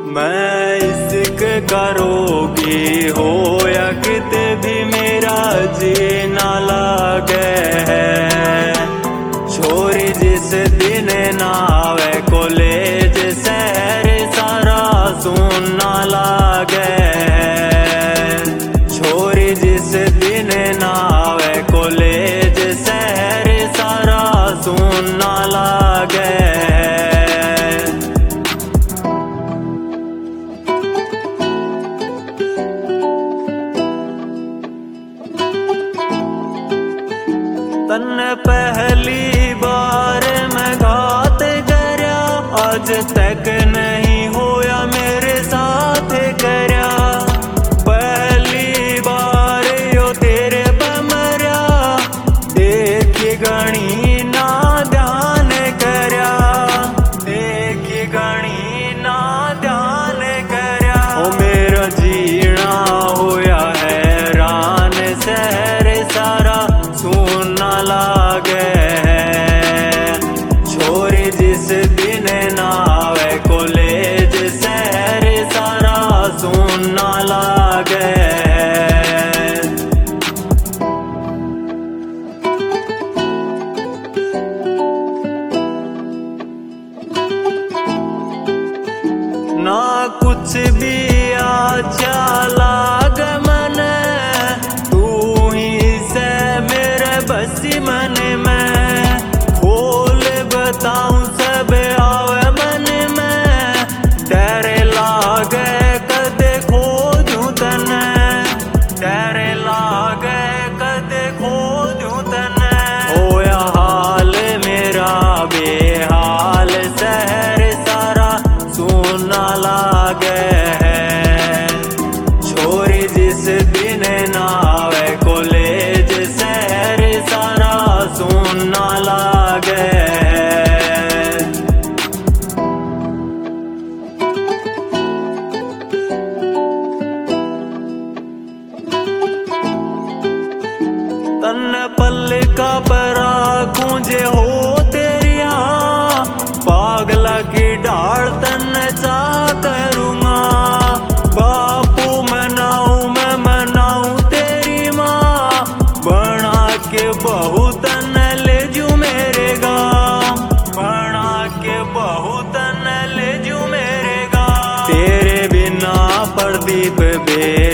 मैं इश्क करोगी हो या किते भी मेरा जीना लागे है। छोरी जिस दिन नावे कॉलेज शहर सारा सुनना लागे है। छोरी जिस दिन नावे कॉलेज शहर सारा सुनना लागे। तन्ने पहली बार मैं घात करया, आज तक नहीं होया मेरे साथ करया। पहली बार यो तेरे पे मरया, देखी गणी ना ध्यान करया। देखी गणी ना ध्यान करया। ओ मेरा जीना होया हैरान शहर सारा सुनना लागे है। छोरी जिस दिन नावे कॉलेज शहर सारा सुनना लागे। ना कुछ भी अच्छा लागे मने, तू ही से मेरे बसी मन में। बोल बताऊं सब आवे मन में, तेरे लागे कदे खोजूं तने। तेरे लागे कदे खोजूं तने। होया हाल मेरा बेहाल शहर सारा सुनना लागे है। छोरी जिस दिन नावे कॉलेज शहर सारा सुनना लागे। तन्ने पल्लिका परा गूंजे हो तेरिया, पागला की डाल तन्ने चा करूंगा। बापू मनाऊं मैं मनाऊं तेरी माँ, बना के बहू तन्ने ले जू मेरे गाँव। बना के बहू तन्ने ले जू मेरे गाँव। तेरे बिना प्रदीप बे